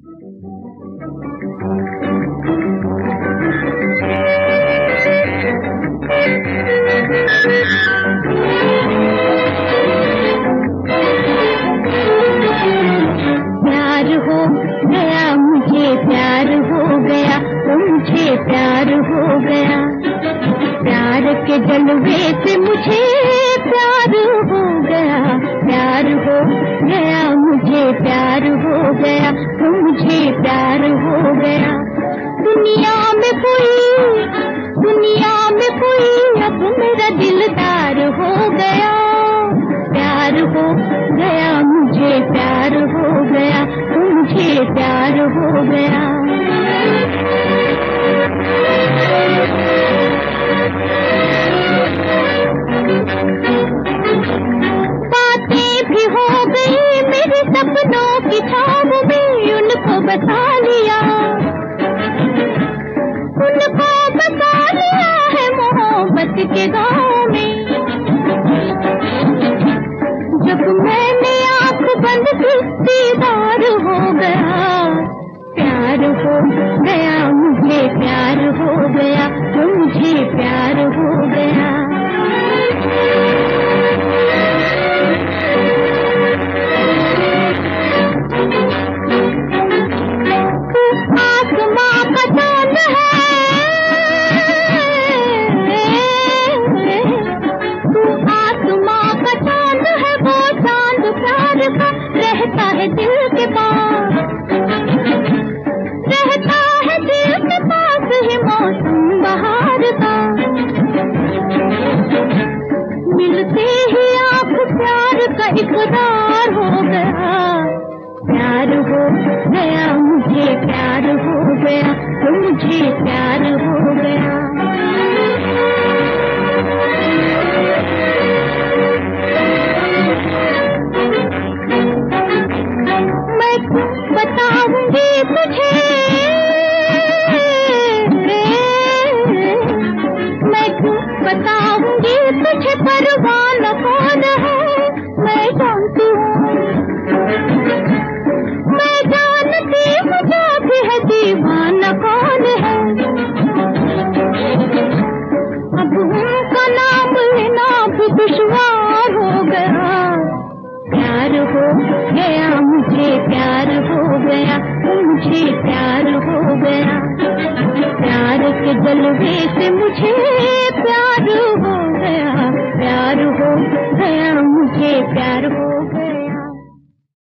प्यार हो गया मुझे, प्यार हो गया मुझे, प्यार हो गया। प्यार के जलवे से मुझे प्यार हो गया, प्यार हो गया मुझे, प्यार हो गया मुझे, प्यार हो गया। दुनिया में कोई अब मेरा दिलदार हो गया। प्यार हो गया मुझे, प्यार हो गया मुझे, प्यार हो गया। बातें भी हो गई मेरे सपनों की छाव में, उनको बसा लिया, उनको बसा लिया है मोहब्बत के गाँव में। जब मैंने आँख बंद की दीदार हो गया। प्यार हो गया मुझे, प्यार हो गया मुझे, प्यार हो गया। आसमां का चांद है, तू आसमां का चांद है, वो चांद प्यार का रहता है दिल के पास, रहता है दिल के पास ही मौसम बहार का। मिलते ही आप प्यार का इकरार हो गया। प्यार हो गया मुझे, प्यार हो गया मुझे, प्यार हो गया। मैं बताऊंगी तुझे, मैं बताऊंगी तुझे परवाना कौन है। मैं जानती हूँ, मैं जानती हूँ जो भी है दीवाना कौन है। अब उनका नाम लेना भी दुश्वार हो गया। प्यार हो गया मुझे, प्यार हो गया मुझे, प्यार हो गया। प्यार के जलवे से मुझे